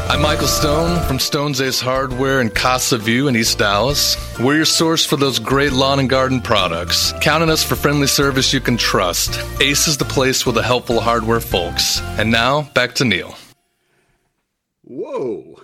I'm Michael Stone from Stone's Ace Hardware in Casa View in East Dallas. We're your source for those great lawn and garden products. Count on us for friendly service you can trust. Ace is the place with the helpful hardware folks. And now, back to Neil. Whoa.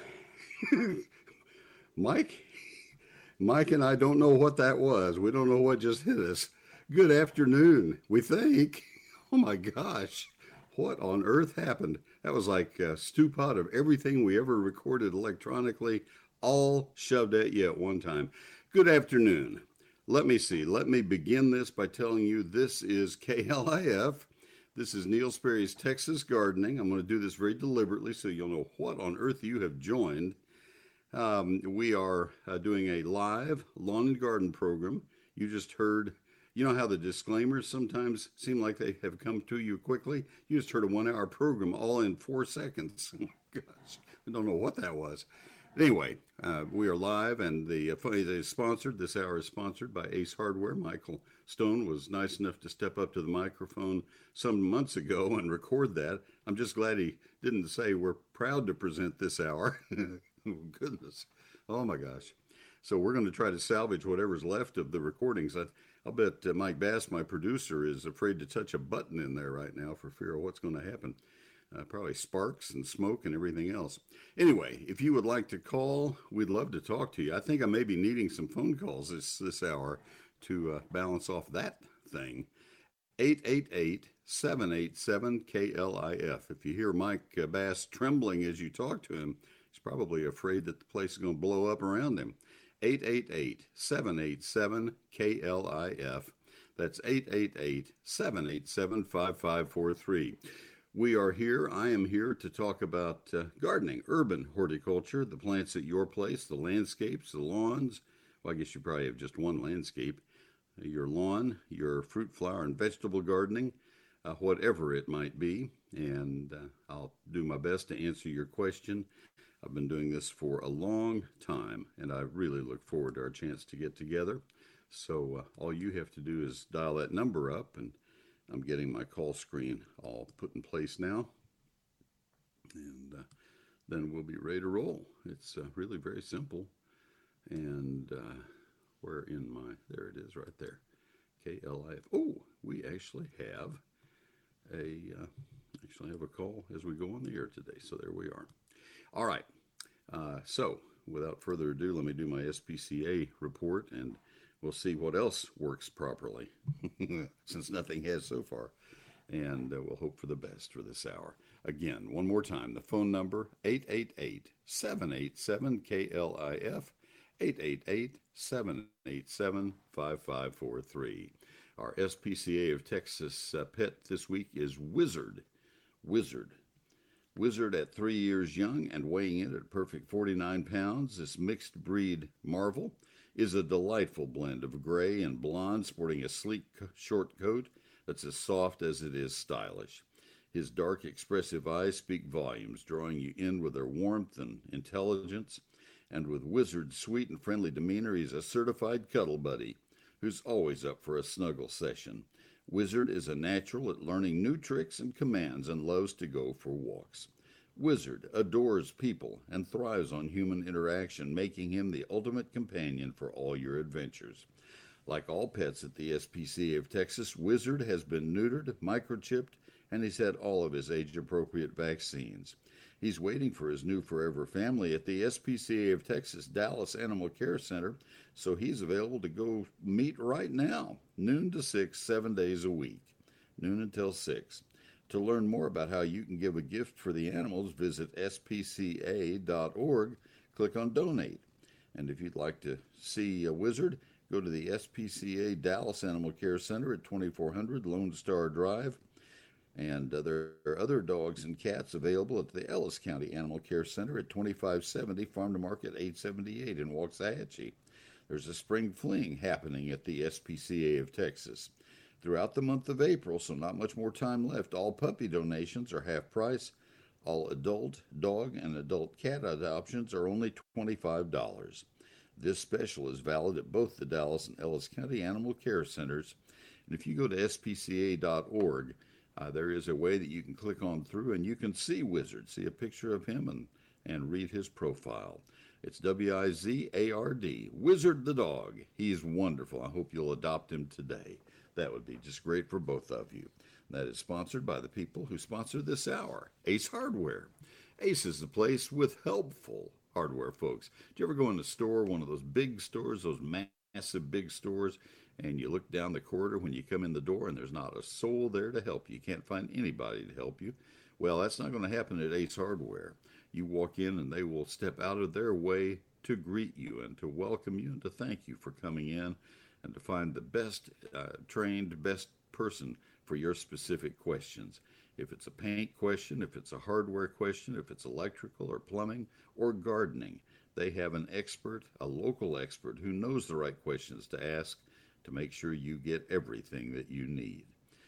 Mike and I don't know what that was. We don't know what just hit us. Good afternoon, we think. Oh my gosh. What on earth happened? That was like a stew pot of everything we ever recorded electronically, all shoved at you at one time. Good afternoon. Let me see. Let me begin this by telling you this is KLIF. This is Neil Sperry's Texas Gardening. I'm going to do this very deliberately so you'll know what on earth you have joined. We are doing a live lawn and garden program. You just heard. You know how the disclaimers sometimes seem like they have come to you quickly? You just heard a 1 hour program all in 4 seconds. Oh my gosh, I don't know what that was. Anyway, we are live, and this hour is sponsored by Ace Hardware. Michael Stone was nice enough to step up to the microphone some months ago and record that. I'm just glad he didn't say we're proud to present this hour. Oh, goodness. Oh my gosh. So we're going to try to salvage whatever's left of the recordings. I'll bet Mike Bass, my producer, is afraid to touch a button in there right now for fear of what's going to happen. Probably sparks and smoke and everything else. Anyway, if you would like to call, we'd love to talk to you. I think I may be needing some phone calls this hour to balance off that thing. 888-787-KLIF. If you hear Mike Bass trembling as you talk to him, he's probably afraid that the place is going to blow up around him. 888-787-KLIF. That's 888-787-5543. We are here. I am here to talk about gardening, urban horticulture, the plants at your place, the landscapes, the lawns. Well, I guess you probably have just one landscape. Your lawn, your fruit, flower, and vegetable gardening, whatever it might be. And I'll do my best to answer your question. I've been doing this for a long time, and I really look forward to our chance to get together. So all you have to do is dial that number up, and I'm getting my call screen all put in place now. And then we'll be ready to roll. It's really very simple. And there it is right there, KLIF. Oh, we actually have a call as we go on the air today. So there we are. All right. So without further ado, let me do my SPCA report, and we'll see what else works properly, since nothing has so far. And we'll hope for the best for this hour. Again, one more time, the phone number, 888-787-KLIF, 888-787-5543. Our SPCA of Texas pet this week is Wizard. Wizard at 3 years young and weighing in at a perfect 49 pounds, this mixed breed marvel is a delightful blend of gray and blonde, sporting a sleek short coat that's as soft as it is stylish. His dark, expressive eyes speak volumes, drawing you in with their warmth and intelligence. And with Wizard's sweet and friendly demeanor, he's a certified cuddle buddy who's always up for a snuggle session. Wizard is a natural at learning new tricks and commands and loves to go for walks. Wizard adores people and thrives on human interaction, making him the ultimate companion for all your adventures. Like all pets at the SPCA of Texas, Wizard has been neutered, microchipped, and he's had all of his age-appropriate vaccines. He's waiting for his new forever family at the SPCA of Texas Dallas Animal Care Center, so he's available to go meet right now, noon to 6, 7 days a week, noon until 6. To learn more about how you can give a gift for the animals, visit spca.org, click on Donate. And if you'd like to see a Wizard, go to the SPCA Dallas Animal Care Center at 2400 Lone Star Drive. And there are other dogs and cats available at the Ellis County Animal Care Center at 2570 Farm to Market 878 in Waxahachie. There's a spring fling happening at the SPCA of Texas. Throughout the month of April, so not much more time left, all puppy donations are half price. All adult dog and adult cat adoptions are only $25. This special is valid at both the Dallas and Ellis County Animal Care Centers. And if you go to spca.org, there is a way that you can click on through and you can see Wizard, see a picture of him and read his profile. It's Wizard, Wizard the dog. He's wonderful. I hope you'll adopt him today. That would be just great for both of you. That is sponsored by the people who sponsor this hour, Ace Hardware. Ace is the place with helpful hardware, folks. Do you ever go in the store, one of those big stores, those massive big stores, and you look down the corridor when you come in the door and there's not a soul there to help you? You can't find anybody to help you. Well, that's not going to happen at Ace Hardware. You walk in and they will step out of their way to greet you and to welcome you and to thank you for coming in and to find the best trained, best person for your specific questions. If it's a paint question, if it's a hardware question, if it's electrical or plumbing or gardening, they have an expert, a local expert who knows the right questions to ask to make sure you get everything that you need.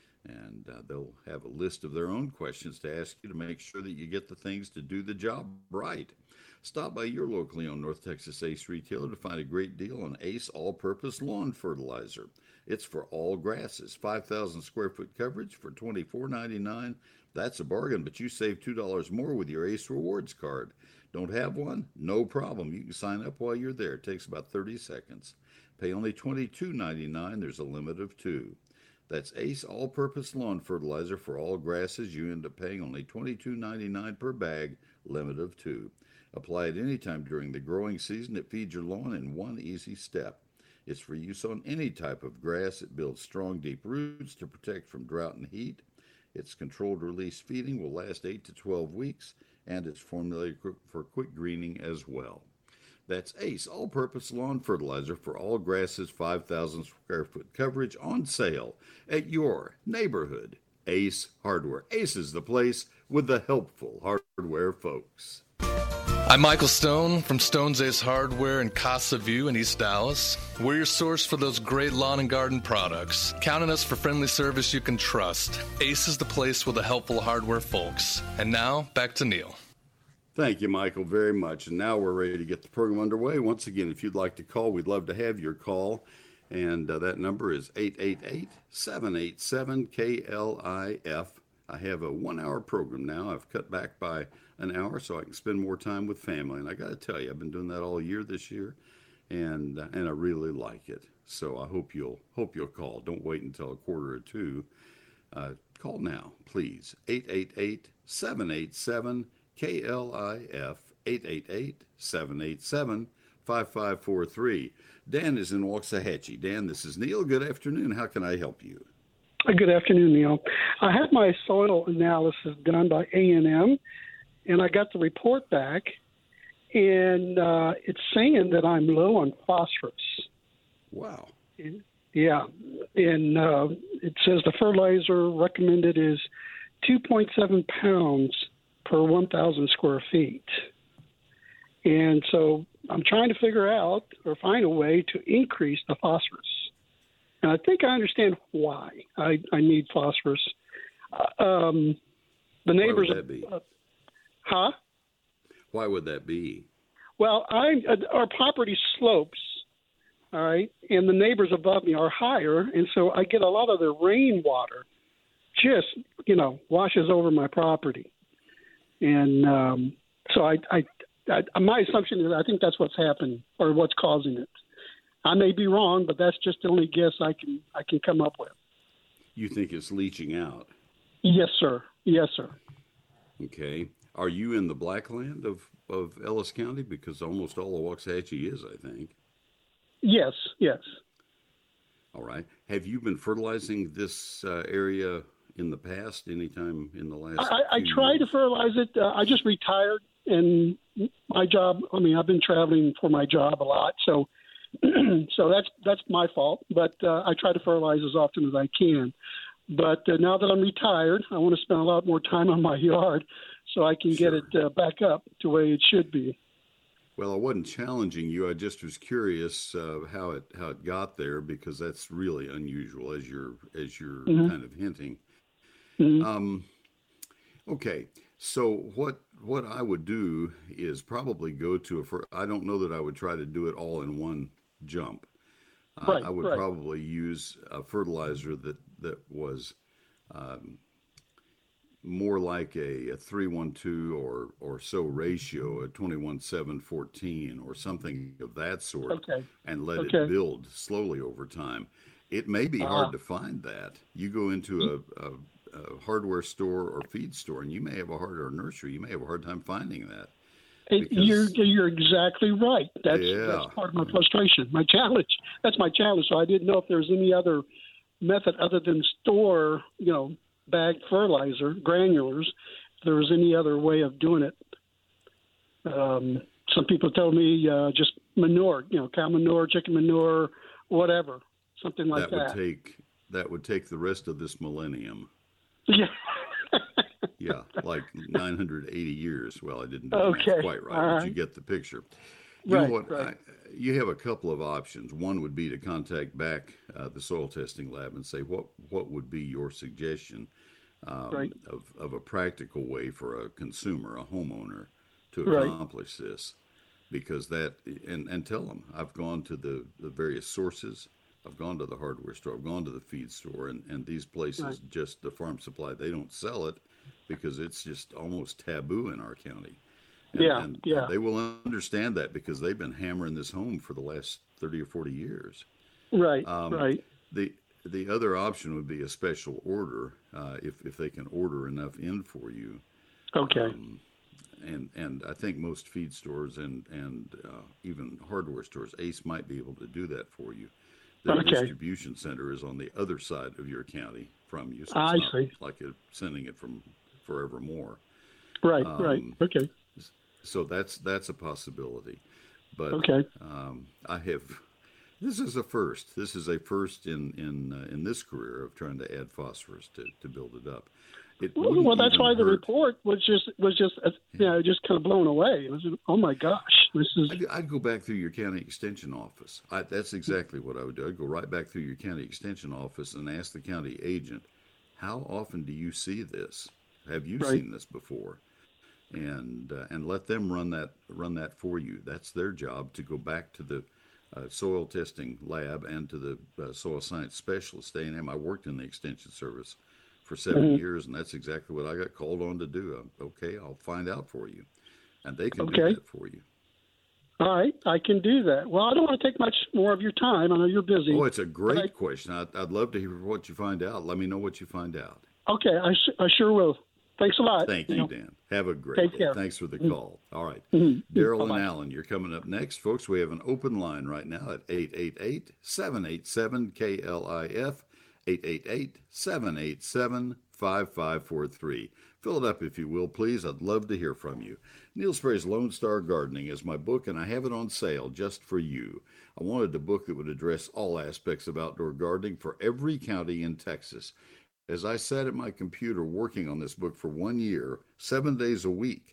And they'll have a list of their own questions to ask you to make sure that you get the things to do the job right. Stop by your locally owned North Texas Ace retailer to find a great deal on Ace All-Purpose Lawn Fertilizer. It's for all grasses, 5,000 square foot coverage for $24.99. That's a bargain, but you save $2 more with your Ace Rewards card. Don't have one? No problem. You can sign up while you're there. It takes about 30 seconds. Pay only $22.99. There's a limit of 2. That's Ace All-Purpose Lawn Fertilizer for all grasses. You end up paying only $22.99 per bag, limit of 2. Apply it anytime during the growing season. It feeds your lawn in one easy step. It's for use on any type of grass. It builds strong, deep roots to protect from drought and heat. Its controlled release feeding will last 8 to 12 weeks, and it's formulated for quick greening as well. That's Ace All-Purpose Lawn Fertilizer for all grasses, 5,000 square foot coverage, on sale at your neighborhood Ace Hardware. Ace is the place with the helpful hardware folks. I'm Michael Stone from Stone's Ace Hardware in Casa View in East Dallas. We're your source for those great lawn and garden products. Count on us for friendly service you can trust. Ace is the place with the helpful hardware folks. And now, back to Neil. Thank you, Michael, very much. And now we're ready to get the program underway. Once again, if you'd like to call, we'd love to have your call. And that number is 888-787-KLIF. I have a 1-hour program now. I've cut back by an hour so I can spend more time with family. And I got to tell you, I've been doing that all year this year, and I really like it. So I hope you'll call. Don't wait until 1:45. Call now, please. 888-787-KLIF, 888-787-5543. Dan is in Waxahachie. Dan, this is Neil. Good afternoon. How can I help you? Good afternoon, Neil. I had my soil analysis done by A&M, and I got the report back, and it's saying that I'm low on phosphorus. Wow. Yeah, and it says the fertilizer recommended is 2.7 pounds per 1,000 square feet. And so I'm trying to figure out or find a way to increase the phosphorus. And I think I understand why I need phosphorus. The neighbors. Why would that be? Huh? Why would that be? Well, our property slopes, all right, and the neighbors above me are higher, and so I get a lot of the rainwater just, washes over my property. And so my assumption is I think that's what's happening or what's causing it. I may be wrong, but that's just the only guess I can come up with. You think it's leaching out? Yes, sir. Yes, sir. Okay. Are you in the blackland of Ellis County? Because almost all of Waxahachie is, I think. Yes, yes. All right. Have you been fertilizing this area in the past, anytime in the last I try to fertilize it. I just retired, and my job, I've been traveling for my job a lot, so that's my fault. But I try to fertilize as often as I can. But now that I'm retired, I want to spend a lot more time on my yard so I can get it back up to where it should be. Well, I wasn't challenging you. I just was curious how it got there, because that's really unusual, as you're mm-hmm. kind of hinting. Mm-hmm. Okay, so what I would do is probably go to I don't know that I would try to do it all in one jump. Right, I would probably use a fertilizer that was more like a 3:1:2 or so ratio, a 21:7:14 or something of that sort, Okay. and let it Okay. build slowly over time. It may be Uh, hard to find that. You go into a hardware store or feed store, and you may have a hard or nursery. You may have a hard time finding that because you're exactly right. That's yeah, part of my frustration, my challenge. That's my challenge. So I didn't know if there's any other method other than store, bagged fertilizer, granulars. If there was any other way of doing it. Some people told me just manure, cow manure, chicken manure, whatever, something like that would that. take the rest of this millennium. Yeah. Yeah, like 980 years. Well, I didn't do the math Okay. quite right, All but you right. get the picture. You know Right. what? Right. You have a couple of options. One would be to contact back the soil testing lab and say what would be your suggestion Right. of a practical way for a consumer, a homeowner, to Right. accomplish this. Because and tell them I've gone to the various sources. I've gone to the hardware store. I've gone to the feed store, and these Right. places, just the farm supply, they don't sell it because it's just almost taboo in our county. And, Yeah. and, and Yeah. they will understand that because they've been hammering this home for the last 30 or 40 years. Right. Um, Right. the the other option would be a special order if they can order enough in for you. Okay. And I think most feed stores and even hardware stores, Ace might be able to do that for you. Their Okay. distribution center is on the other side of your county from you, so I it's not see. like you're sending it from forevermore. Right. Right. Um, Okay. so that's a possibility. But Okay. I have this is a first. This is a first in this career of trying to add phosphorus to build it up. It wouldn't Well, that's even why the hurt. report was just just kind of blown away. It was, oh my gosh, this is I'd go back through your county extension office. That's exactly what I would do. I'd go right back through your county extension office and ask the county agent, how often do you see this? Have you right. seen this before? And let them run that for you. That's their job to go back to the soil testing lab and to the soil science specialist. A&M. I worked in the extension service for 7 years, and that's exactly what I got called on to do. Okay, I'll find out for you, and they can do Okay. that for you. All right, I can do that. Well, I don't want to take much more of your time. I know you're busy. Oh, it's a But great question. I'd love to hear what you find out. Let me know what you find out. okay, I sure will. Thanks a lot. Thank you, Dan. Have a great Take day. care. Thanks for the call. All right. Mm-hmm. Daryl and Bye-bye. Alan, you're coming up next. Folks, we have an open line right now at 888-787-KLIF, 888-787-5543. Fill it up if you will, please. I'd love to hear from you. Neil Sperry's Lone Star Gardening is my book, and I have it on sale just for you. I wanted a book that would address all aspects of outdoor gardening for every county in Texas. As I sat at my computer working on this book for 1 year, 7 days a week,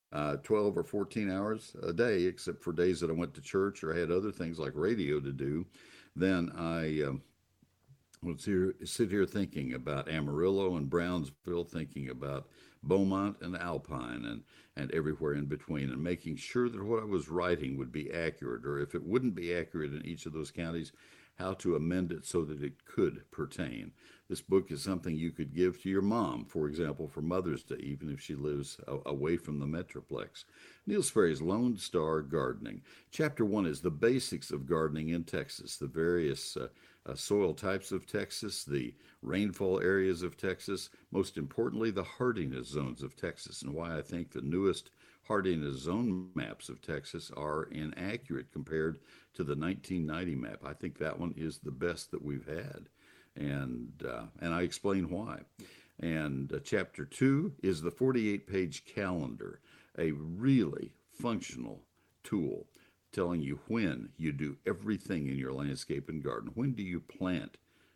12 or 14 hours a day, except for days that I went to church or had other things like radio to do, then I would sit here thinking about Amarillo and Brownsville, thinking about Beaumont and Alpine and everywhere in between, and making sure that what I was writing would be accurate, or if it wouldn't be accurate in each of those counties, how to amend it so that it could pertain. This book is something you could give to your mom, for example, for Mother's Day, even if she lives away from the Metroplex. Neil Sperry's Lone Star Gardening. Chapter 1 is the basics of gardening in Texas, the various soil types of Texas, the rainfall areas of Texas, most importantly, the hardiness zones of Texas, and why I think the newest hardiness zone maps of Texas are inaccurate compared to the 1990 map. I think that one is the best that we've had, and I explain why. And chapter 2 is the 48-page calendar, a really functional tool telling you when you do everything in your landscape and garden. When do you plant?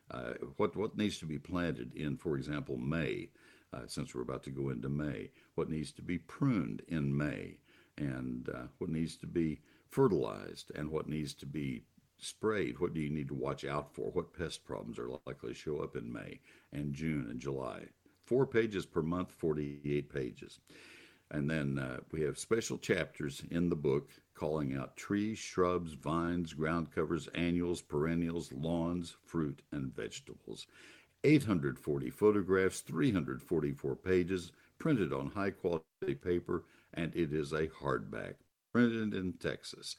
What needs to be planted in, for example, May, since we're about to go into May? What needs to be pruned in May? And what needs to be fertilized? And what needs to be sprayed? What do you need to watch out for? What pest problems are likely to show up in May and June and July? 4 pages per month, 48 pages. And then we have special chapters in the book calling out trees, shrubs, vines, ground covers, annuals, perennials, lawns, fruit, and vegetables. 840 photographs, 344 pages, printed on high-quality paper, and it is a hardback, printed in Texas.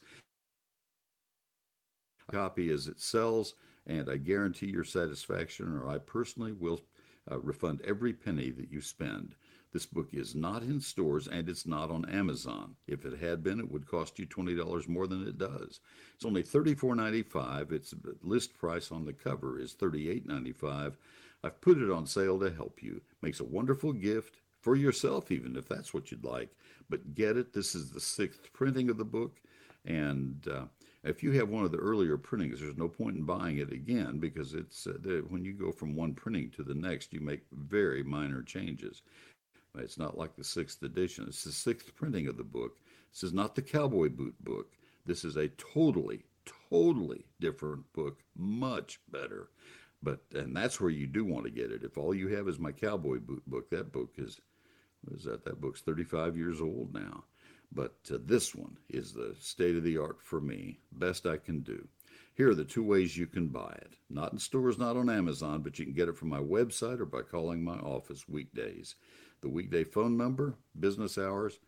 A copy as it sells, and I guarantee your satisfaction, or I personally will refund every penny that you spend. This book is not in stores, and it's not on Amazon. If it had been, it would cost you $20 more than it does. It's only $34.95. Its list price on the cover is $38.95. I've put it on sale to help you. Makes a wonderful gift for yourself, even if that's what you'd like. But get it. This is the 6th printing of the book, and if you have one of the earlier printings, there's no point in buying it again, because it's when you go from one printing to the next, you make very minor changes. It's not like the 6th edition. It's the 6th printing of the book. This is not the cowboy boot book. This is a totally different book, much better. And that's where you do want to get it. If all you have is my cowboy boot book, that book is, what is that? That book's 35 years old now. But this one is the state of the art for me, best I can do. Here are the 2 ways you can buy it. Not in stores, not on Amazon, but you can get it from my website or by calling my office weekdays. The weekday phone number, business hours,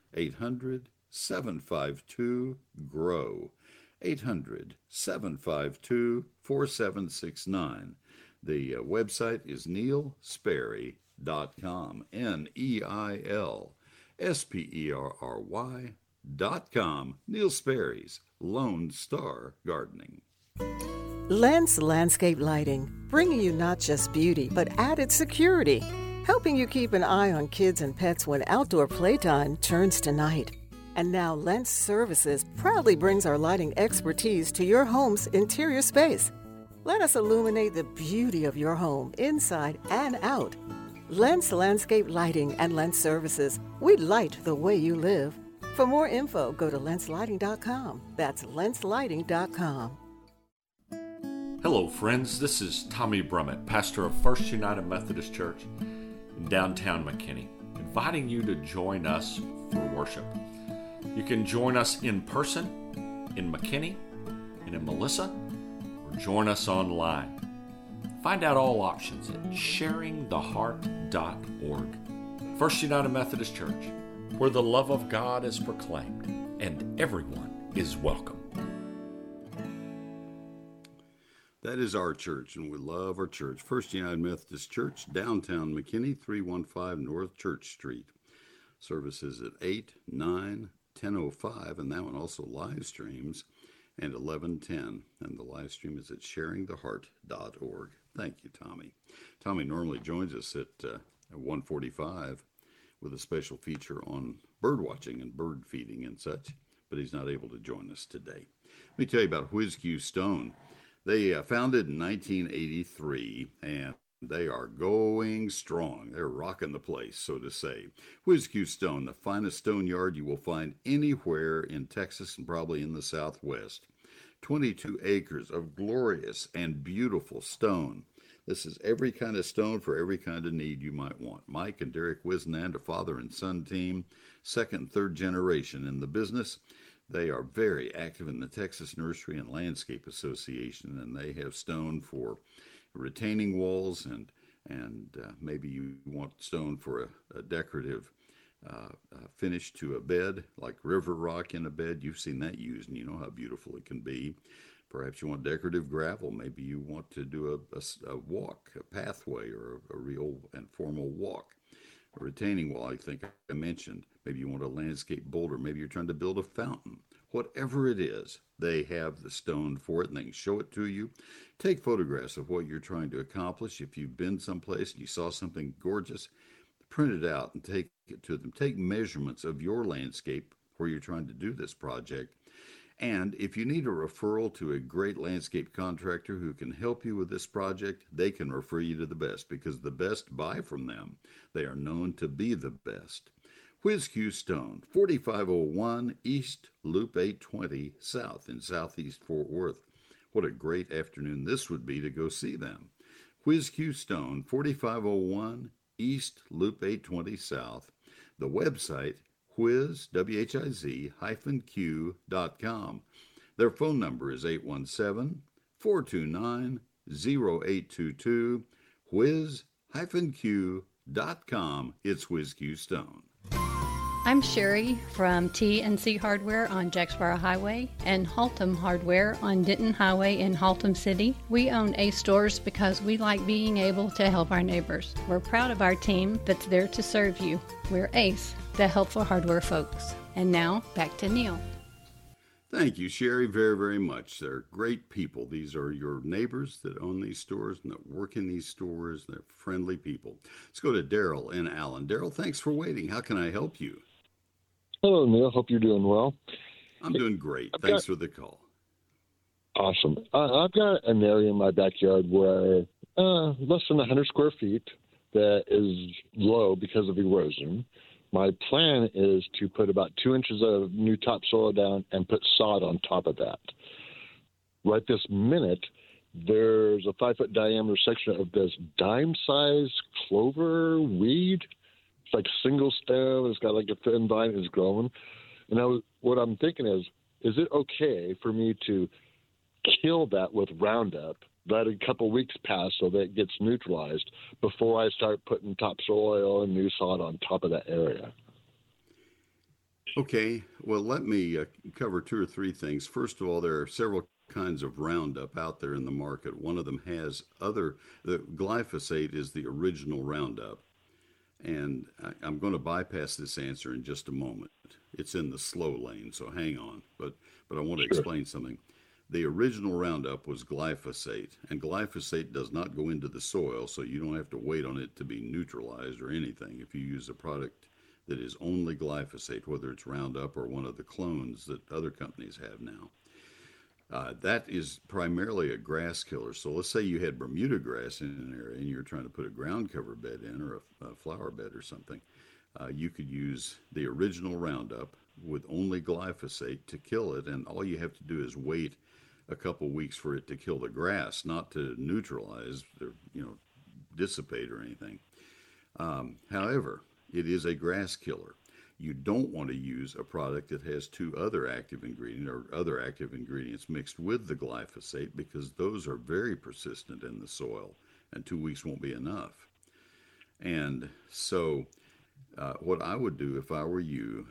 800-752-GROW. 800-752-4769. The website is neilsperry.com, NeilSperry.com. Neil Sperry's Lone Star Gardening. Lentz Landscape Lighting, bringing you not just beauty, but added security, helping you keep an eye on kids and pets when outdoor playtime turns to night. And now Lentz Services proudly brings our lighting expertise to your home's interior space. Let us illuminate the beauty of your home, inside and out. Lentz Landscape Lighting and Lentz Services. We light the way you live. For more info, go to lentzlighting.com. That's lentzlighting.com. Hello, friends. This is Tommy Brummett, pastor of First United Methodist Church in downtown McKinney, inviting you to join us for worship. You can join us in person in McKinney and in Melissa, or join us online. Find out all options at sharingtheheart.org. First United Methodist Church, where the love of God is proclaimed and everyone is welcome. That is our church, and we love our church. First United Methodist Church, downtown McKinney, 315 North Church Street. Services at 8, 9, 10:05, and that one also live streams, and 11:10. And the live stream is at sharingtheheart.org. Thank you, Tommy. Tommy normally joins us at 1:45 with a special feature on bird watching and bird feeding and such, but he's not able to join us today. Let me tell you about Whiz-Q Stone. They founded in 1983, and they are going strong. They're rocking the place, so to say. Whiz-Q Stone, the finest stone yard you will find anywhere in Texas and probably in the Southwest. 22 acres of glorious and beautiful stone. This is every kind of stone for every kind of need you might want. Mike and Derek Wisnand, a father and son team, 2nd and 3rd generation in the business. They are very active in the Texas Nursery and Landscape Association, and they have stone for retaining walls, and maybe you want stone for a decorative finish to a bed, like river rock in a bed. You've seen that used, and you know how beautiful it can be. Perhaps you want decorative gravel. Maybe you want to do a walk, a pathway, or a real and formal walk. A retaining wall, I think I mentioned. Maybe you want a landscape boulder. Maybe you're trying to build a fountain. Whatever it is, they have the stone for it, and they can show it to you. Take photographs of what you're trying to accomplish. If you've been someplace and you saw something gorgeous, print it out and take it to them. Take measurements of your landscape where you're trying to do this project. And if you need a referral to a great landscape contractor who can help you with this project, they can refer you to the best, because the best buy from them. They are known to be the best. Whiz-Q Stone, 4501 East Loop 820 South in Southeast Fort Worth. What a great afternoon this would be to go see them. Whiz-Q Stone, 4501 East Loop 820 South. The website, whiz-q.com. Their phone number is 817-429-0822. whiz-q.com. It's WhizQ Stone. I'm Sherry from T&C Hardware on Jacksboro Highway and Haltom Hardware on Denton Highway in Haltom City. We own Ace stores because we like being able to help our neighbors. We're proud of our team that's there to serve you. We're Ace, the helpful hardware folks. And now, back to Neil. Thank you, Sherry, very, very much. They're great people. These are your neighbors that own these stores and that work in these stores. They're friendly people. Let's go to Daryl in Allen. Daryl, thanks for waiting. How can I help you? Hello, Neil. Hope you're doing well. I'm doing great. Thanks for the call. Awesome. I've got an area in my backyard where less than 100 square feet that is low because of erosion. My plan is to put about 2 inches of new topsoil down and put sod on top of that. Right this minute, there's a 5-foot diameter section of this dime-sized clover weed. It's like a single stem. It's got like a thin vine. It's growing. And what I'm thinking is it okay for me to kill that with Roundup, let a couple weeks pass so that it gets neutralized before I start putting topsoil and new sod on top of that area? Okay. Well, let me cover 2 or 3 things. First of all, there are several kinds of Roundup out there in the market. One of them has the glyphosate is the original Roundup. And I'm going to bypass this answer in just a moment. It's in the slow lane, so hang on. But I want to explain something. The original Roundup was glyphosate, and glyphosate does not go into the soil, so you don't have to wait on it to be neutralized or anything. If you use a product that is only glyphosate, whether it's Roundup or one of the clones that other companies have now, that is primarily a grass killer. So let's say you had Bermuda grass in an area and you're trying to put a ground cover bed in or a flower bed or something. You could use the original Roundup with only glyphosate to kill it, and all you have to do is wait a couple weeks for it to kill the grass, not to neutralize or dissipate or anything. However, it is a grass killer. You don't want to use a product that has 2 other active ingredients or other active ingredients mixed with the glyphosate, because those are very persistent in the soil, and 2 weeks won't be enough. And so what I would do if I were you,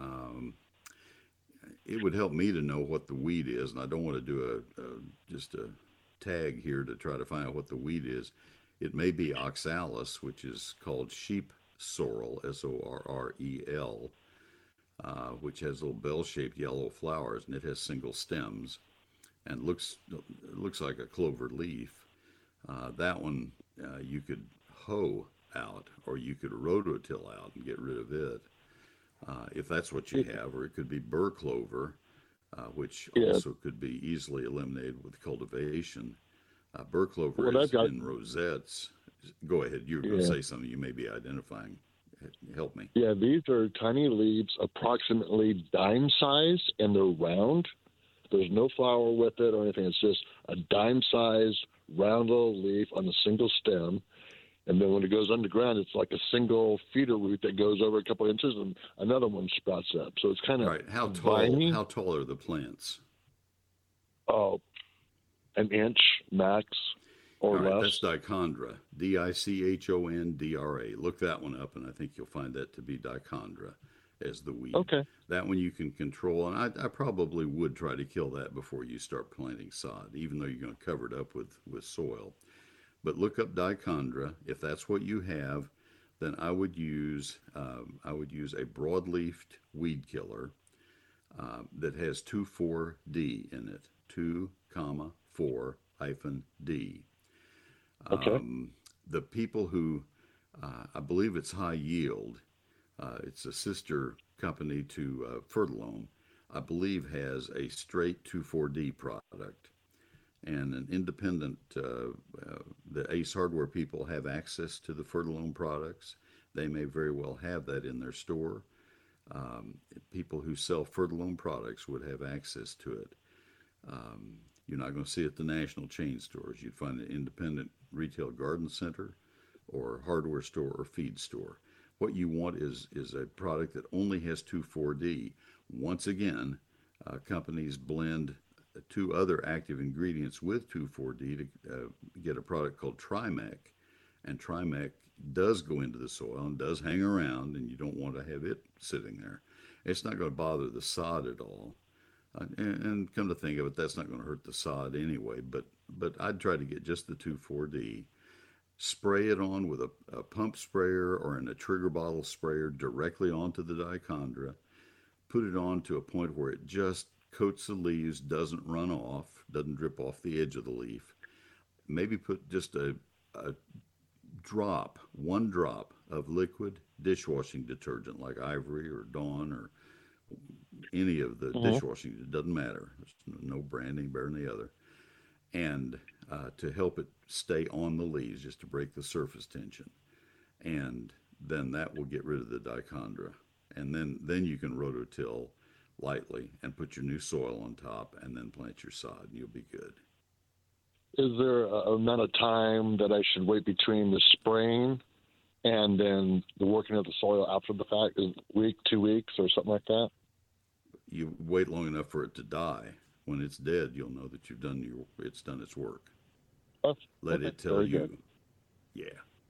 it would help me to know what the weed is, and I don't want to do just a tag here to try to find out what the weed is. It may be oxalis, which is called sheep sorrel, S-O-R-R-E-L, which has little bell-shaped yellow flowers, and it has single stems and looks like a clover leaf. That one you could hoe out, or you could rototill out and get rid of it, if that's what you have. Or it could be burr clover, which also could be easily eliminated with cultivation. Burr clover is in rosettes. Go ahead. You were going to say something you may be identifying. Help me. Yeah, these are tiny leaves, approximately dime-sized, and they're round. There's no flower with it or anything. It's just a dime-sized, round little leaf on a single stem. And then when it goes underground, it's like a single feeder root that goes over a couple inches, and another one sprouts up. So it's kind of right. How tall are the plants? Oh, an inch max. Or less. That's dichondra, Dichondra. Look that one up, and I think you'll find that to be dichondra as the weed. Okay. That one you can control, and I probably would try to kill that before you start planting sod, even though you're going to cover it up with soil. But look up dichondra. If that's what you have, then I would use a broadleafed weed killer that has 2,4-D in it, 2,4-D. Okay. The people who, I believe it's High Yield, it's a sister company to Fertilome, I believe has a straight 2,4-D product. And an independent, the Ace Hardware people have access to the Fertilome products. They may very well have that in their store. People who sell Fertilome products would have access to it. You're not going to see it at the national chain stores. You'd find an independent retail garden center or hardware store or feed store. What you want is a product that only has 2,4-D. Once again, companies blend 2 other active ingredients with 2,4-D to get a product called Trimec. And Trimec does go into the soil and does hang around, and you don't want to have it sitting there. It's not going to bother the sod at all. And come to think of it, that's not going to hurt the sod anyway. But I'd try to get just the 2,4-D. Spray it on with a pump sprayer or in a trigger bottle sprayer directly onto the dichondra. Put it on to a point where it just coats the leaves, doesn't run off, doesn't drip off the edge of the leaf. Maybe put just a drop, one drop of liquid dishwashing detergent like Ivory or Dawn or any of the dishwashing. It doesn't matter. There's no branding better than the other. And to help it stay on the leaves, just to break the surface tension. And then that will get rid of the dichondra. And then you can rototill lightly and put your new soil on top and then plant your sod and you'll be good. Is there an amount of time that I should wait between the spraying and then the working of the soil after the fact? Is it a week, 2 weeks, or something like that? You wait long enough for it to die. When it's dead, you'll know that it's done its work. Let it tell you. Good. Yeah.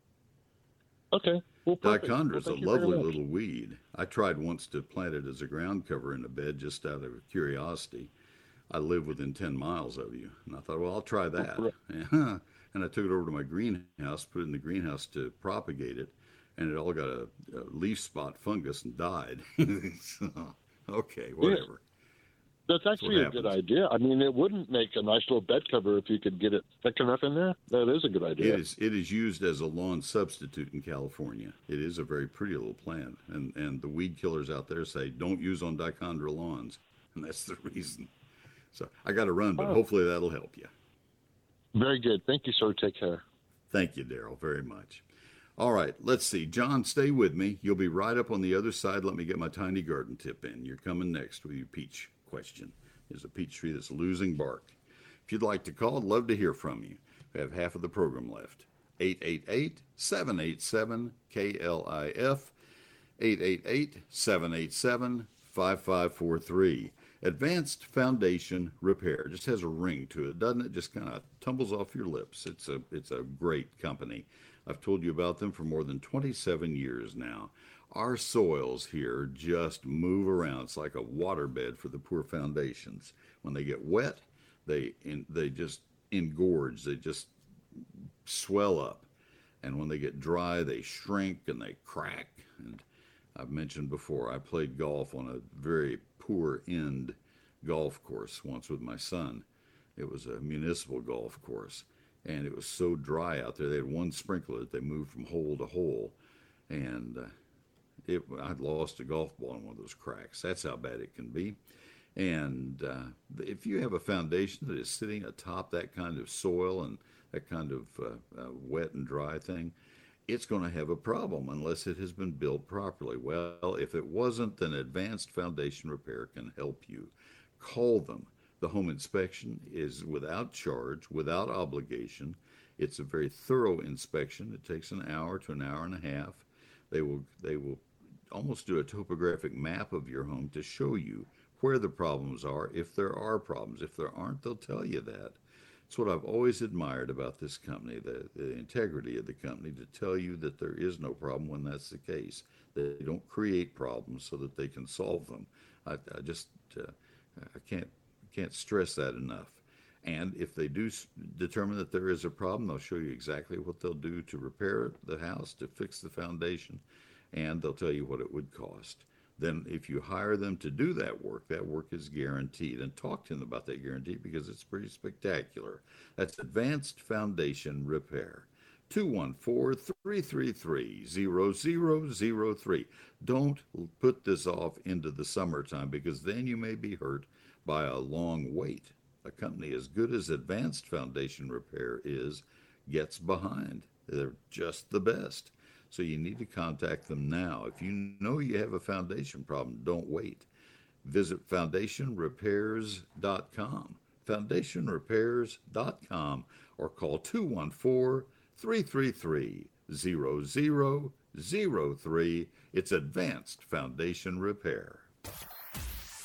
Okay. Well, Dichondra is a lovely little weed. I tried once to plant it as a ground cover in a bed just out of curiosity. I live within 10 miles of you. And I thought, well, I'll try that. And I took it over to my greenhouse, put it in the greenhouse to propagate it, and it all got a leaf spot fungus and died. So, okay, whatever. Yeah. That's actually a good idea. I mean, it wouldn't make a nice little bed cover if you could get it thick enough in there. That is a good idea. It is used as a lawn substitute in California. It is a very pretty little plant. And the weed killers out there say, don't use on dichondra lawns. And that's the reason. So I got to run, but hopefully that'll help you. Very good. Thank you, sir. Take care. Thank you, Daryl, very much. All right, let's see. John, stay with me. You'll be right up on the other side. Let me get my tiny garden tip in. You're coming next with your peach question. Is a peach tree that's losing bark. If you'd like to call, I'd love to hear from you. We have half of the program left. 888-787-KLIF, 888-787-5543. Advanced Foundation Repair. Just has a ring to it, doesn't it? Just kind of tumbles off your lips. It's a great company. I've told you about them for more than 27 years now. Our soils here just move around. It's like a waterbed for the poor foundations. When they get wet, they just engorge. They just swell up. And when they get dry, they shrink and they crack. And I've mentioned before, I played golf on a very poor end golf course once with my son. It was a municipal golf course. And it was so dry out there. They had one sprinkler that they moved from hole to hole. And I'd lost a golf ball in one of those cracks. That's how bad it can be. And if you have a foundation that is sitting atop that kind of soil and that kind of wet and dry thing, it's going to have a problem unless it has been built properly. Well, if it wasn't, then Advanced Foundation Repair can help you. Call them. The home inspection is without charge, without obligation. It's a very thorough inspection. It takes an hour to an hour and a half. They will almost do a topographic map of your home to show you where the problems are, if there are problems. If there aren't, they'll tell you that. It's what I've always admired about this company, the integrity of the company, to tell you that there is no problem when that's the case. They don't create problems so that they can solve them. I can't stress that enough. And if they do determine that there is a problem, they'll show you exactly what they'll do to repair the house, to fix the foundation, and they'll tell you what it would cost. Then if you hire them to do that work is guaranteed. And talk to them about that guarantee because it's pretty spectacular. That's Advanced Foundation Repair. 214-333-0003. Don't put this off into the summertime because then you may be hurt by a long wait. A company as good as Advanced Foundation Repair gets behind. They're just the best. So you need to contact them now. If you know you have a foundation problem, don't wait. Visit foundationrepairs.com, foundationrepairs.com, or call 214-333-0003. It's Advanced Foundation Repair.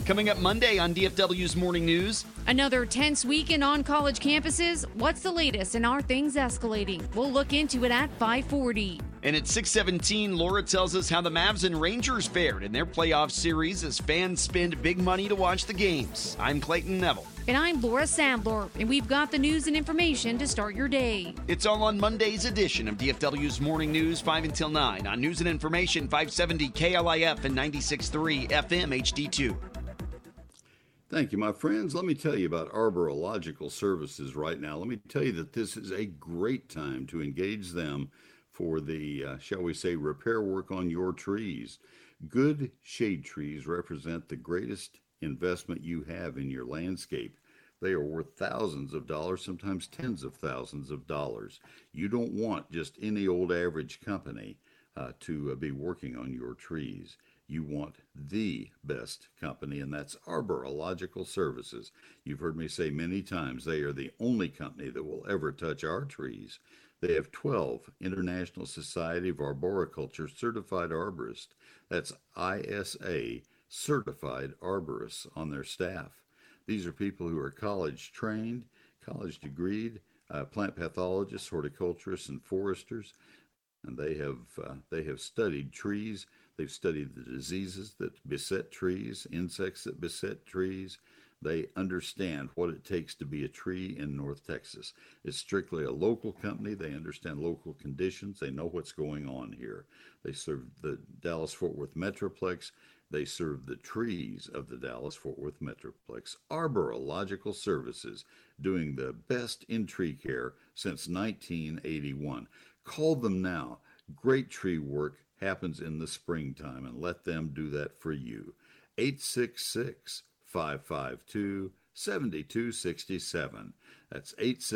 Coming up Monday on DFW's Morning News. Another tense weekend on college campuses. What's the latest and are things escalating? We'll look into it at 5:40. And at 6:17, Laura tells us how the Mavs and Rangers fared in their playoff series as fans spend big money to watch the games. I'm Clayton Neville. And I'm Laura Sandler, and we've got the news and information to start your day. It's all on Monday's edition of DFW's Morning News, 5 until 9 on News and Information 570 KLIF and 96.3 FM HD2. Thank you, my friends. Let me tell you about Arborilogical Services right now. Let me tell you that this is a great time to engage them for the, shall we say, repair work on your trees. Good shade trees represent the greatest investment you have in your landscape. They are worth thousands of dollars, sometimes tens of thousands of dollars. You don't want just any old average company to be working on your trees. You want the best company, and that's Arborilogical Services. You've heard me say many times they are the only company that will ever touch our trees. They have 12 International Society of Arboriculture certified arborists. That's ISA certified arborists on their staff. These are people who are college trained, college degreed, plant pathologists, horticulturists, and foresters, and they have studied trees. They've studied the diseases that beset trees, insects that beset trees. They understand what it takes to be a tree in North Texas. It's strictly a local company. They understand local conditions. They know what's going on here. They serve the Dallas-Fort Worth Metroplex. They serve the trees of the Dallas-Fort Worth Metroplex. Arborilogical Services, doing the best in tree care since 1981. Call them now. Great tree work happens in the springtime, and let them do that for you. 866-552-7267. That's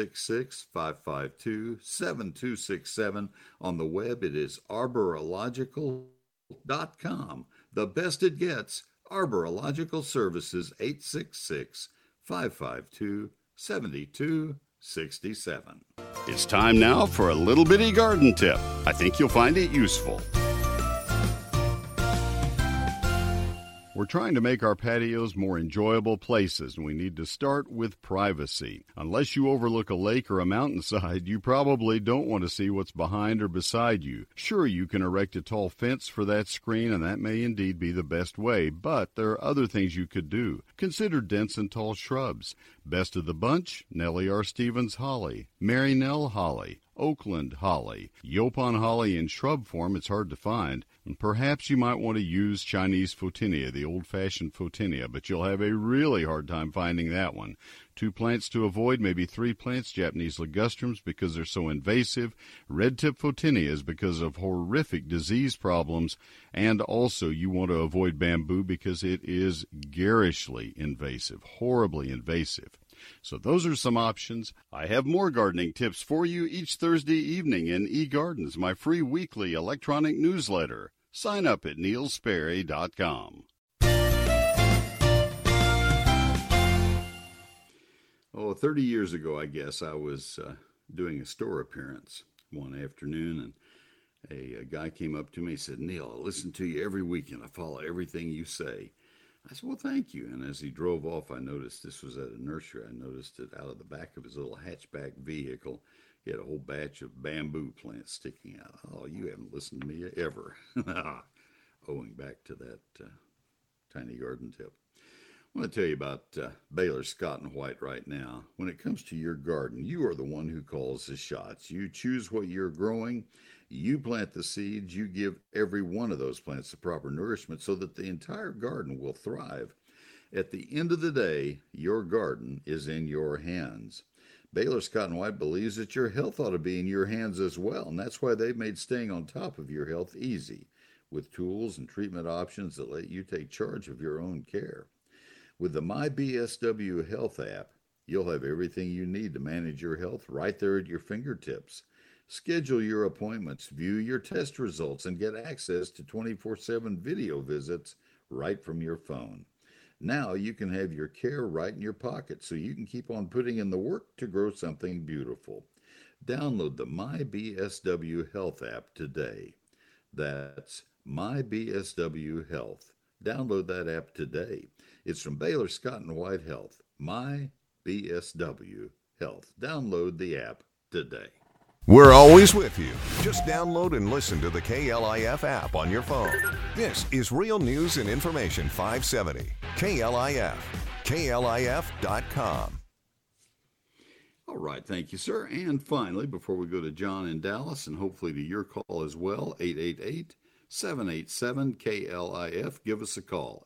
866-552-7267. On the web, it is arborilogical.com. The best it gets, Arborilogical Services, 866-552-7267. It's time now for a little bitty garden tip. I think you'll find it useful. We're trying to make our patios more enjoyable places, and we need to start with privacy. Unless you overlook a lake or a mountainside, you probably don't want to see what's behind or beside you. Sure, you can erect a tall fence for that screen, and that may indeed be the best way, but there are other things you could do. Consider dense and tall shrubs. Best of the bunch, Nellie R. Stevens holly, Mary Nell holly, Oakland holly, Yopon holly in shrub form. It's hard to find. And perhaps you might want to use Chinese photinia, the old-fashioned photinia, but you'll have a really hard time finding that one. 2 plants to avoid, maybe 3 plants, Japanese ligustrums because they're so invasive, red-tip photinias because of horrific disease problems, and also you want to avoid bamboo because it is garishly invasive, horribly invasive. So those are some options. I have more gardening tips for you each Thursday evening in eGardens, my free weekly electronic newsletter. Sign up at neilsperry.com. 30 years ago, I guess, I was doing a store appearance one afternoon, and a guy came up to me and said, "Neil, I listen to you every weekend. I follow everything you say." I said, "Well, thank you." And as he drove off, I noticed this was at a nursery. I noticed it out of the back of his little hatchback vehicle. He had a whole batch of bamboo plants sticking out. "Oh, you haven't listened to me ever." Owing back to that tiny garden tip. I want to tell you about Baylor Scott & White right now. When it comes to your garden, you are the one who calls the shots. You choose what you're growing. You plant the seeds. You give every one of those plants the proper nourishment so that the entire garden will thrive. At the end of the day, your garden is in your hands. Baylor Scott & White believes that your health ought to be in your hands as well, and that's why they've made staying on top of your health easy, with tools and treatment options that let you take charge of your own care. With the MyBSW Health app, you'll have everything you need to manage your health right there at your fingertips. Schedule your appointments, view your test results, and get access to 24/7 video visits right from your phone. Now you can have your care right in your pocket so you can keep on putting in the work to grow something beautiful. Download the MyBSW Health app today. That's MyBSW Health. Download that app today. It's from Baylor Scott and White Health, My BSW Health. Download the app today. We're always with you. Just download and listen to the KLIF app on your phone. This is Real News and Information 570. KLIF. KLIF.com. All right, thank you, sir. And finally, before we go to John in Dallas, and hopefully to your call as well, 888-787-KLIF. Give us a call,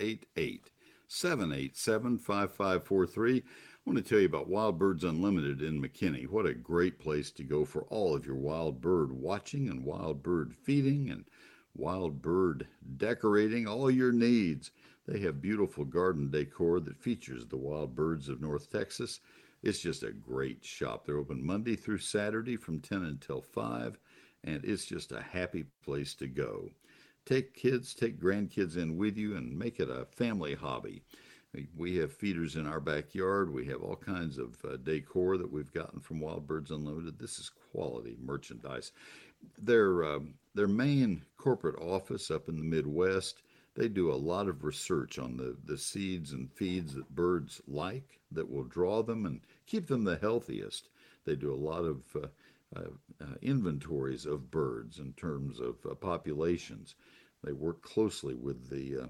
888-787-5543. I want to tell you about Wild Birds Unlimited in McKinney. What a great place to go for all of your wild bird watching and wild bird feeding and wild bird decorating, all your needs. They have beautiful garden decor that features the wild birds of North Texas. It's just a great shop. They're open Monday through Saturday from 10 until 5, and it's just a happy place to go. Take kids, take grandkids in with you, and make it a family hobby. We have feeders in our backyard. We have all kinds of decor that we've gotten from Wild Birds Unlimited. This is quality merchandise. Their main corporate office up in the Midwest, they do a lot of research on the seeds and feeds that birds like that will draw them and keep them the healthiest. They do a lot of inventories of birds in terms of populations. They work closely with the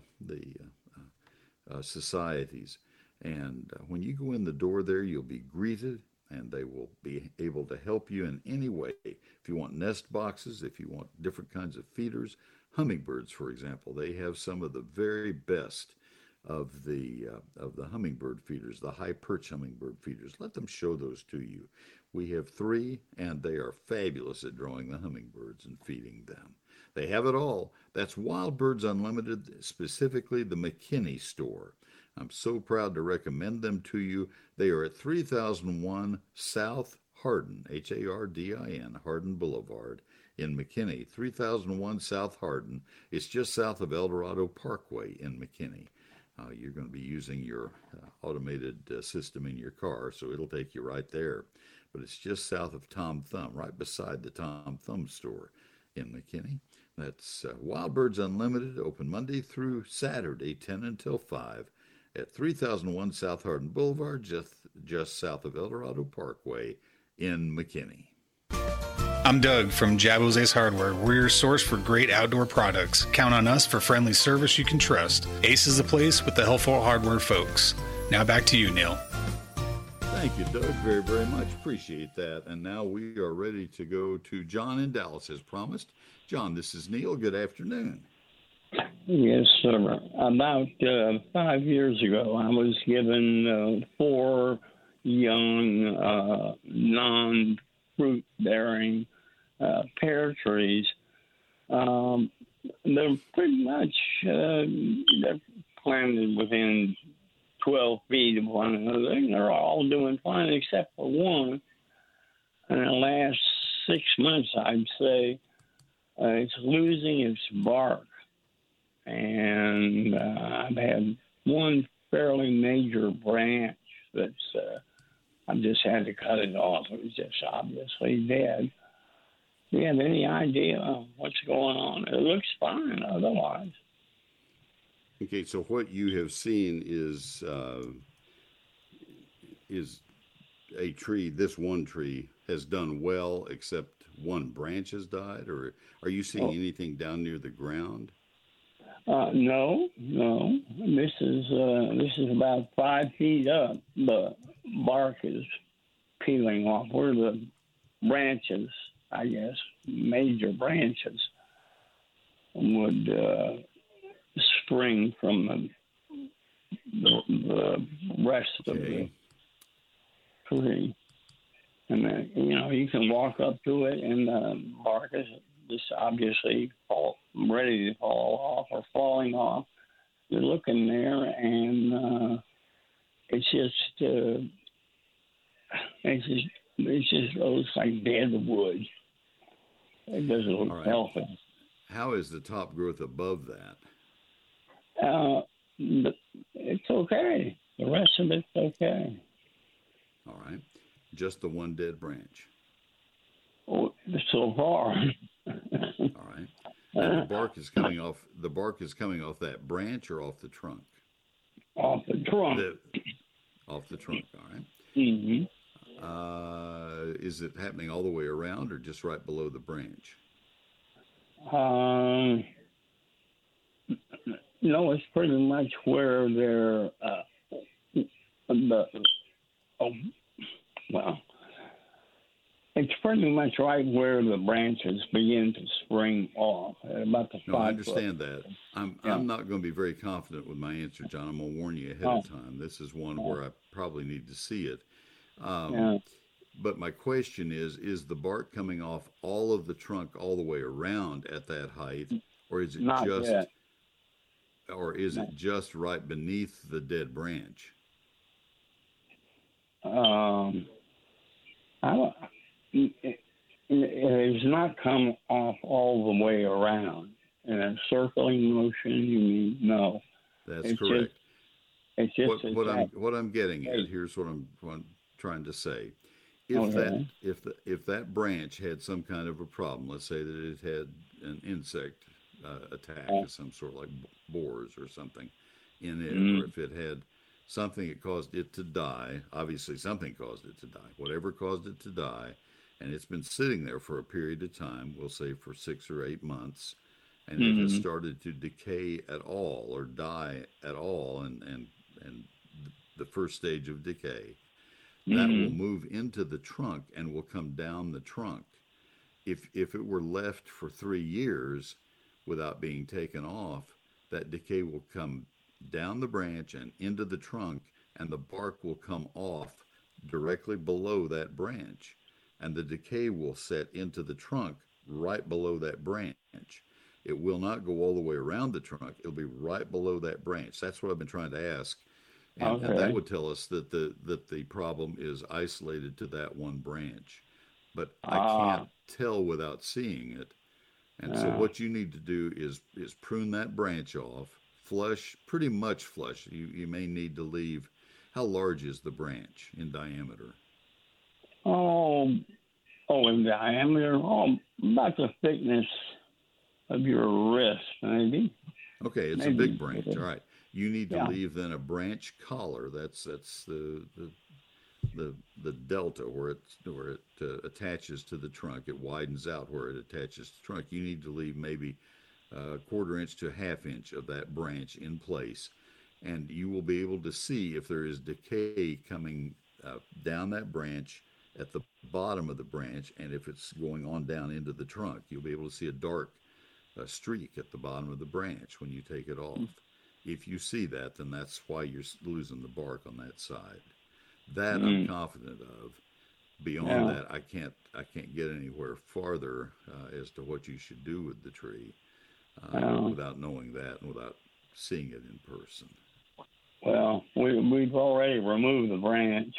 societies. And when you go in the door there, you'll be greeted, and they will be able to help you in any way. If you want nest boxes, if you want different kinds of feeders, hummingbirds, for example, they have some of the very best of the hummingbird feeders, the high perch hummingbird feeders. Let them show those to you. We have 3, and they are fabulous at drawing the hummingbirds and feeding them. They have it all. That's Wild Birds Unlimited, specifically the McKinney store. I'm so proud to recommend them to you. They are at 3001 South Hardin, Hardin, Hardin Boulevard in McKinney. 3001 South Hardin. It's just south of El Dorado Parkway in McKinney. You're going to be using your automated system in your car, so it'll take you right there. But it's just south of Tom Thumb, right beside the Tom Thumb store in McKinney. That's Wild Birds Unlimited, open Monday through Saturday, 10 until 5, at 3001 South Hardin Boulevard, just south of El Dorado Parkway in McKinney. I'm Doug from Jabo's Ace Hardware. We're your source for great outdoor products. Count on us for friendly service you can trust. Ace is the place with the helpful hardware folks. Now back to you, Neil. Thank you, Doug, very, very much. Appreciate that. And now we are ready to go to John in Dallas, as promised. John, this is Neil. Good afternoon. Yes, sir. About 5 years ago, I was given 4 young, non-fruit-bearing pear trees. They're pretty much they're planted within 12 feet of one another, and they're all doing fine except for one. In the last 6 months, I'd say, it's losing its bark. And I've had one fairly major branch that's, I've just had to cut it off. It was just obviously dead. Do you have any idea what's going on? It looks fine otherwise. Okay, so what you have seen is a tree, this one tree has done well, except one branch has died, or are you seeing anything down near the ground? No. This is about 5 feet up. The bark is peeling off where the branches, I guess, major branches would spring from the rest of the tree. And then, you can walk up to it, and the bark is just obviously ready to fall off or falling off. You're looking there, and it just looks like dead wood. It doesn't look healthy. How is the top growth above that? It's okay. The rest of it's okay. All right. Just the one dead branch. Oh, so far. All right. And the bark is coming off. The bark is coming off that branch or off the trunk. Off the trunk. Off the trunk. All right. Mm-hmm. Is it happening all the way around or just right below the branch? No, it's pretty much where they're it's pretty much right where the branches begin to spring off. About the 5 No, I understand that. I'm not going to be very confident with my answer, John. I'm going to warn you ahead of time. This is one where I probably need to see it. But my question is the bark coming off all of the trunk all the way around at that height, or is it Not just yet. or is it just right beneath the dead branch? It has not come off all the way around. In a circling motion, you mean no? That's it's correct. It's just what I'm getting at. Here's what I'm trying to say. If that branch had some kind of a problem, let's say that it had an insect attack of some sort, like boars or something in it, or if it had something that caused it to die, obviously something caused it to die, whatever caused it to die, and it's been sitting there for a period of time, we'll say for 6 or 8 months, and it has started to decay at all or die at all, and the first stage of decay, that will move into the trunk and will come down the trunk. If it were left for 3 years without being taken off, that decay will come down the branch and into the trunk, and the bark will come off directly below that branch, and the decay will set into the trunk right below that branch. It will not go all the way around the trunk. It'll be right below that branch. That's what I've been trying to ask. And that would tell us that the problem is isolated to that one branch. But I can't tell without seeing it. And so what you need to do is prune that branch off, pretty much flush. You may need to leave. How large is the branch in diameter? In diameter, about the thickness of your wrist, maybe. Okay, it's a big branch. All right. You need to leave then a branch collar. That's the delta where it attaches to the trunk. It widens out where it attaches to the trunk. You need to leave maybe a 1/4 inch to 1/2 inch of that branch in place, and you will be able to see if there is decay coming down that branch at the bottom of the branch, and if it's going on down into the trunk. You'll be able to see a dark streak at the bottom of the branch when you take it off. If you see that, then that's why you're losing the bark on that side. That I'm confident of. Beyond that, I can't get anywhere farther as to what you should do with the tree without knowing that and without seeing it in person. Well, we've already removed the branch.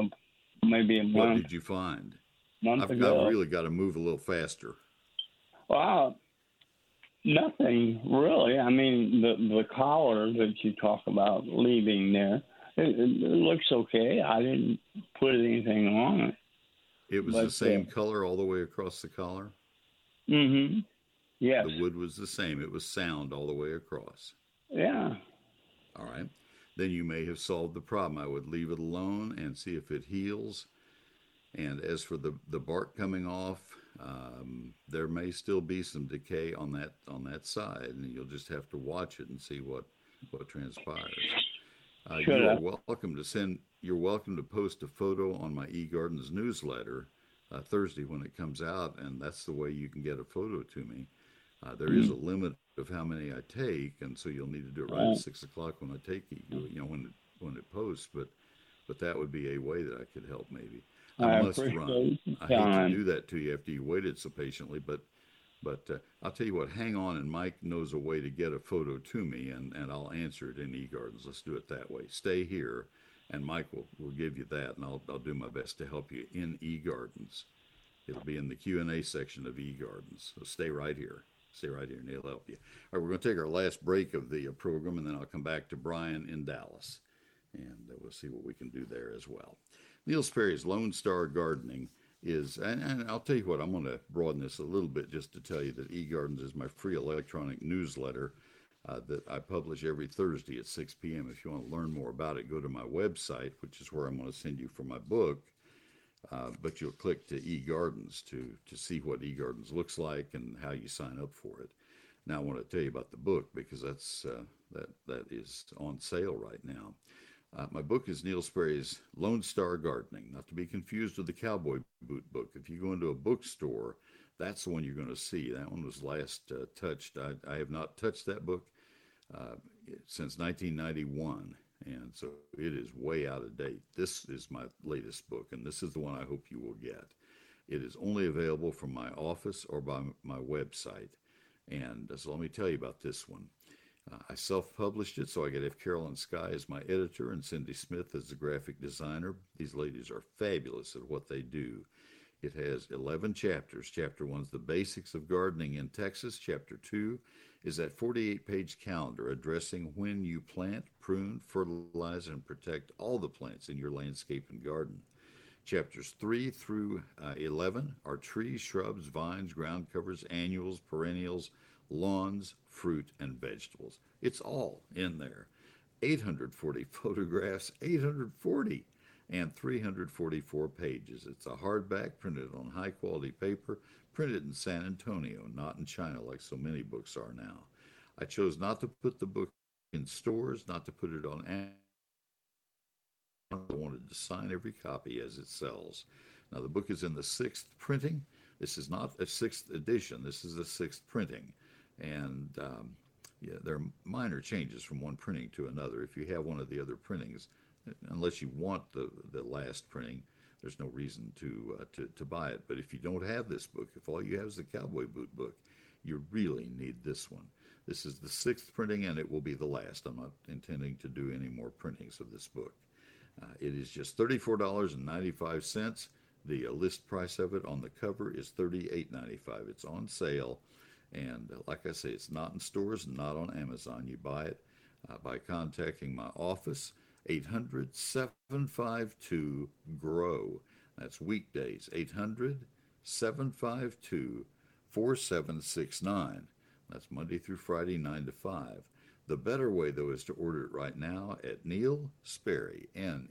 Maybe a month. What did you find? I've really got to move a little faster. Well, nothing really. I mean, the collar that you talk about leaving there, it looks okay. I didn't put anything on it. It was the same color all the way across the collar? Mm-hmm. Yes. The wood was the same. It was sound all the way across. Yeah. All right. Then you may have solved the problem. I would leave it alone and see if it heals. And as for the bark coming off, there may still be some decay on that side, and you'll just have to watch it and see what transpires. You're welcome to post a photo on my eGardens newsletter Thursday when it comes out, and that's the way you can get a photo to me. There is a limit of how many I take, and so you'll need to do it right at 6 o'clock when I take it, when it posts. But that would be a way that I could help maybe. I must run. I hate to do that to you after you waited so patiently, but I'll tell you what, hang on, and Mike knows a way to get a photo to me, and I'll answer it in eGardens. Let's do it that way. Stay here, and Mike will give you that, and I'll do my best to help you in eGardens. It'll be in the Q&A section of eGardens, so stay right here. Stay right here, and he'll help you. All right, we're going to take our last break of the program, and then I'll come back to Brian in Dallas, and we'll see what we can do there as well. Neil Sperry's Lone Star Gardening is, and I'll tell you what, I'm going to broaden this a little bit just to tell you that eGardens is my free electronic newsletter that I publish every Thursday at 6 p.m. If you want to learn more about it, go to my website, which is where I'm going to send you for my book. But you'll click to eGardens to see what eGardens looks like and how you sign up for it. Now I want to tell you about the book because that's that is on sale right now. My book is Neil Sperry's Lone Star Gardening, not to be confused with the Cowboy Boot book. If you go into a bookstore, that's the one you're going to see. That one was last touched. I have not touched that book since 1991, and so it is way out of date. This is my latest book, and this is the one I hope you will get. It is only available from my office or by my website. And so let me tell you about this one. I self-published it, so I could have Carolyn Sky as my editor and Cindy Smith as the graphic designer. These ladies are fabulous at what they do. It has 11 chapters. Chapter 1 is the basics of gardening in Texas. Chapter 2 is that 48-page calendar addressing when you plant, prune, fertilize, and protect all the plants in your landscape and garden. Chapters 3 through 11 are trees, shrubs, vines, ground covers, annuals, perennials, lawns, fruit, and vegetables. It's all in there. 840 photographs, 840, and 344 pages. It's a hardback printed on high-quality paper, printed in San Antonio, not in China like so many books are now. I chose not to put the book in stores, not to put it on Amazon. I wanted to sign every copy as it sells. Now, the book is in the 6th printing. This is not a 6th edition. This is the 6th printing. And there are minor changes from one printing to another. If you have one of the other printings, unless you want the last printing, there's no reason to buy it. But if you don't have this book, if all you have is the Cowboy Boot book, you really need this one. This is the 6th printing, and it will be the last. I'm not intending to do any more printings of this book. It is just $34.95. The list price of it on the cover is $38.95. It's on sale. And like I say, it's not in stores, not on Amazon. You buy it by contacting my office, 800-752-GROW. That's weekdays, 800-752-4769. That's Monday through Friday, 9 to 5. The better way, though, is to order it right now at Neil Sperry,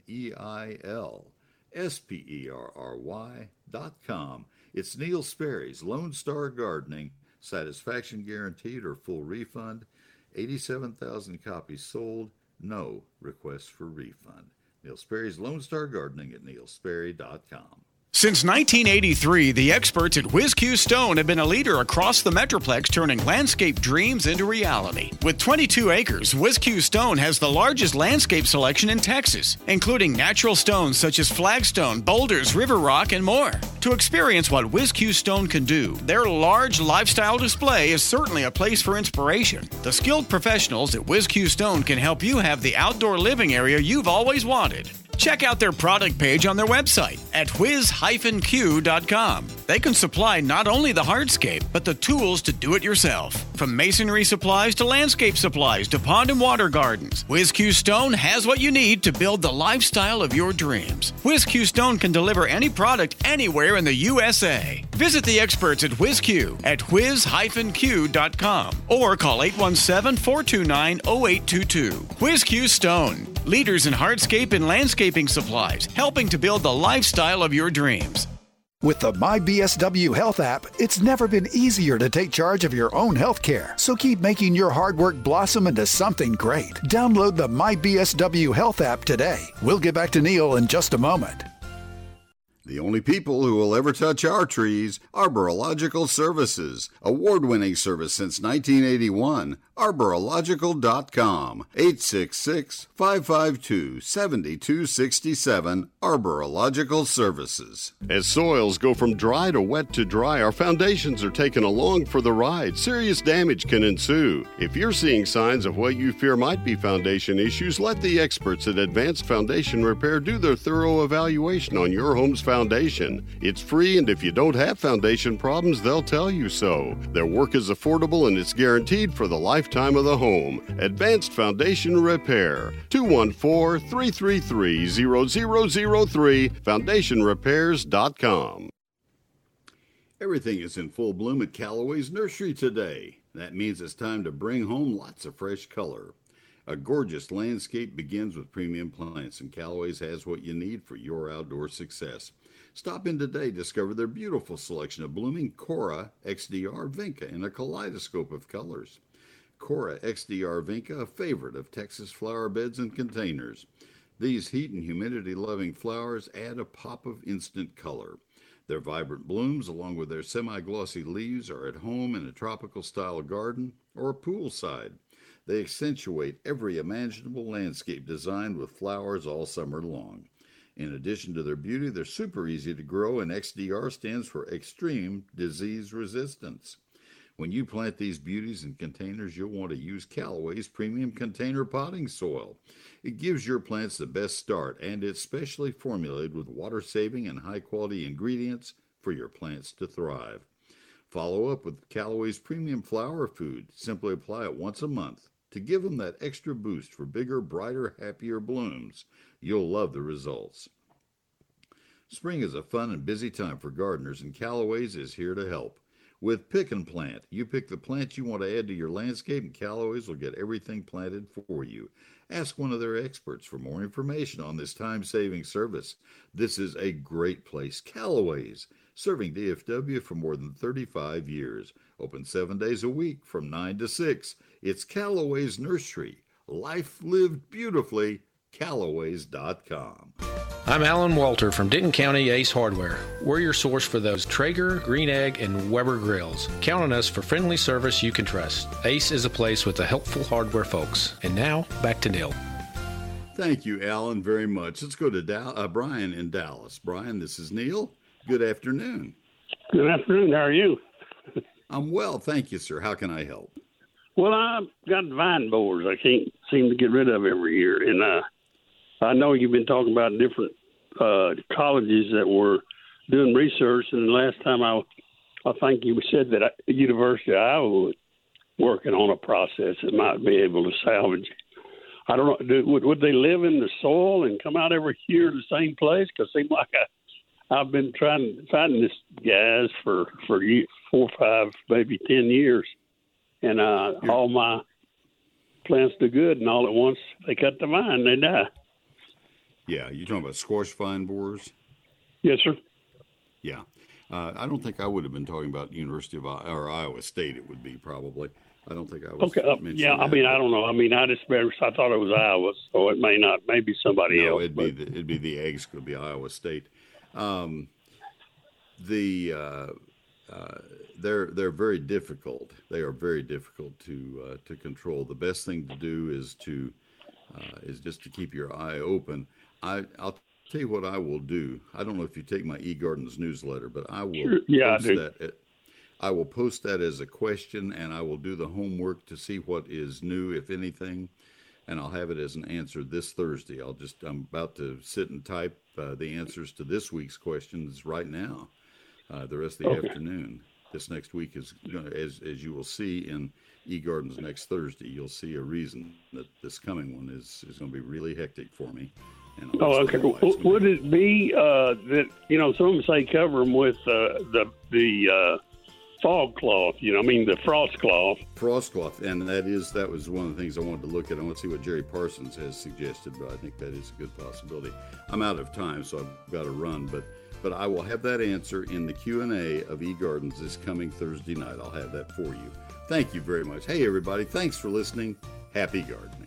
NeilSperry.com. It's Neil Sperry's Lone Star Gardening, satisfaction guaranteed or full refund. 87,000 copies sold, no request for refund. Neil Sperry's Lone Star Gardening at NeilSperry.com. Since 1983, the experts at WizQ Stone have been a leader across the Metroplex, turning landscape dreams into reality. With 22 acres, WizQ Stone has the largest landscape selection in Texas, including natural stones such as flagstone, boulders, river rock, and more. To experience what WizQ Stone can do, their large lifestyle display is certainly a place for inspiration. The skilled professionals at WizQ Stone can help you have the outdoor living area you've always wanted. Check out their product page on their website at whiz-q.com. They can supply not only the hardscape, but the tools to do it yourself. From masonry supplies to landscape supplies to pond and water gardens, WizQ Stone has what you need to build the lifestyle of your dreams. WizQ Stone can deliver any product anywhere in the USA. Visit the experts at WizQ at whiz-q.com or call 817-429-0822. WizQ Stone, leaders in hardscape and landscaping supplies, helping to build the lifestyle of your dreams. With the MyBSW Health app, it's never been easier to take charge of your own health care. So keep making your hard work blossom into something great. Download the MyBSW Health app today. We'll get back to Neil in just a moment. The only people who will ever touch our trees, Arborological Services. Award-winning service since 1981. Arborological.com. 866-552-7267. Arborological Services. As soils go from dry to wet to dry, our foundations are taken along for the ride. Serious damage can ensue. If you're seeing signs of what you fear might be foundation issues, let the experts at Advanced Foundation Repair do their thorough evaluation on your home's foundation. It's free, and if you don't have foundation problems, they'll tell you so. Their work is affordable and it's guaranteed for the lifetime of the home. Advanced Foundation Repair. 214-333-0003. FoundationRepairs.com. Everything is in full bloom at Callaway's Nursery today. That means it's time to bring home lots of fresh color. A gorgeous landscape begins with premium plants, and Callaway's has what you need for your outdoor success. Stop in today, discover their beautiful selection of blooming Cora XDR Vinca in a kaleidoscope of colors. Cora XDR Vinca, a favorite of Texas flower beds and containers. These heat and humidity-loving flowers add a pop of instant color. Their vibrant blooms, along with their semi-glossy leaves, are at home in a tropical-style garden or poolside. They accentuate every imaginable landscape design with flowers all summer long. In addition to their beauty, they're super easy to grow, and XDR stands for Extreme Disease Resistance. When you plant these beauties in containers, you'll want to use Callaway's premium container potting soil. It gives your plants the best start, and it's specially formulated with water-saving and high-quality ingredients for your plants to thrive. Follow up with Callaway's premium flower food. Simply apply it once a month to give them that extra boost for bigger, brighter, happier blooms. You'll love the results. Spring is a fun and busy time for gardeners, and Callaway's is here to help. With Pick and Plant, you pick the plants you want to add to your landscape, and Callaway's will get everything planted for you. Ask one of their experts for more information on this time-saving service. This is a great place. Callaway's, serving DFW for more than 35 years. Open 7 days a week from 9 to 6. It's Callaway's Nursery. Life lived beautifully. Callaways.com. I'm Alan Walter from Denton County Ace Hardware. We're your source for those Traeger, Green Egg, and Weber grills. Count on us for friendly service you can trust. Ace is a place with the helpful hardware folks. And now, back to Neil. Thank you, Alan, very much. Let's go to Brian in Dallas. Brian, this is Neil. Good afternoon. Good afternoon. How are you? I'm well, thank you, sir. How can I help? Well, I've got vine borers I can't seem to get rid of every year. And I know you've been talking about different colleges that were doing research. And the last time I think you said that the University of Iowa was working on a process that might be able to salvage. I don't know. Would they live in the soil and come out every year in the same place? Because it seems like I've been finding this guys for 4, 5, maybe 10 years. And all my plants do good, and all at once they cut the vine, they die. Yeah, you're talking about squash vine borers? Yes, sir. Yeah. I don't think I would have been talking about University of Iowa State. It would be probably. I don't think I was. Okay. Yeah. I mean, I don't know. I mean, I thought it was Iowa, so it may not. Maybe somebody else. It'd be the ag school. It'd be Iowa State. They're very difficult. They are very difficult to control. The best thing to do is just to keep your eye open. I'll tell you what I will do. I don't know if you take my eGardens newsletter, but I will post that. I will post that as a question, and I will do the homework to see what is new, if anything, and I'll have it as an answer this Thursday. I'm about to sit and type the answers to this week's questions right now. The rest of the afternoon. This next week is going to, as you will see in eGardens next Thursday, you'll see a reason that this coming one is going to be really hectic for me. Okay. Would it be that, some of them say cover them with the fog cloth, the frost cloth. Frost cloth, and that was one of the things I wanted to look at. I want to see what Jerry Parsons has suggested, but I think that is a good possibility. I'm out of time, so I've got to run, but I will have that answer in the Q&A of eGardens this coming Thursday night. I'll have that for you. Thank you very much. Hey, everybody, thanks for listening. Happy gardening.